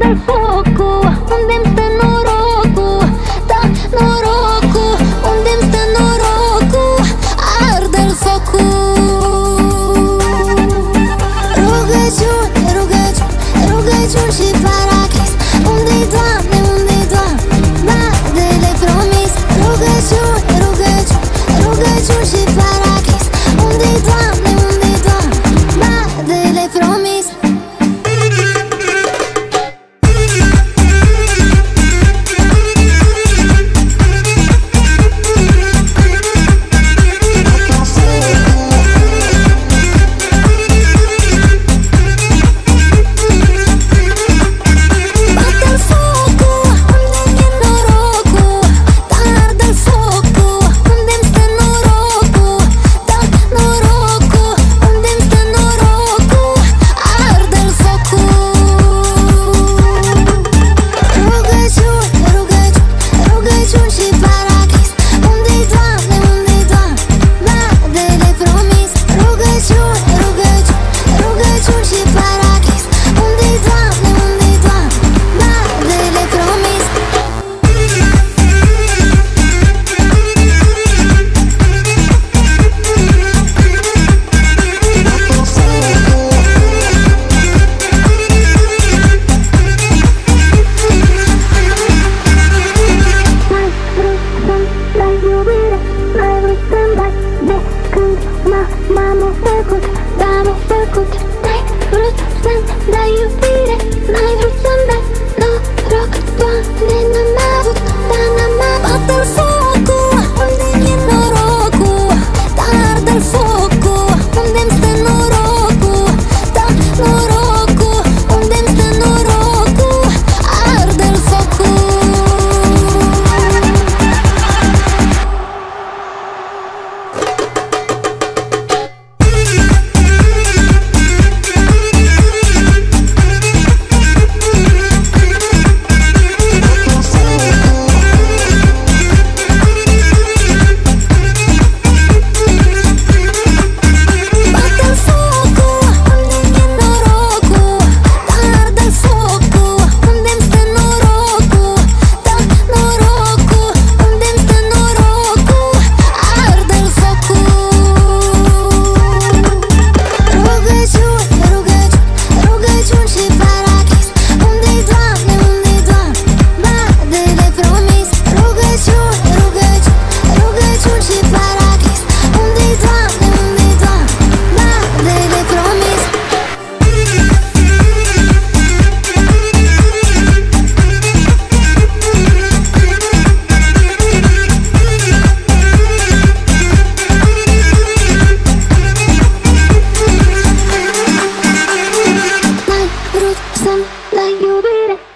arde-l focul, unde-mi stă norocul, da, norocul, unde-mi stă norocul, arde-l focul. Rugăciuni, rugăciuni, rugăciuni și parachis, unde-i Doamne, unde-i Doamne, badele promis. Rugăciuni, rugăciuni, rugăciuni și parachis, unde-i Doamne, unde-i Doamne, badele promis. M-am făcut, dar m-am făcut. N-ai vrut să-mi dai iubire, n-ai vrut să-mi dai noroc. Doamne, n-am avut, dar n-am avut. Bate-l focul, unde-mi e norocul, dar arde-l focul, unde-mi stă norocul, da, norocul, unde-mi stă norocul, arde-l focul. Să-mi dai iubire,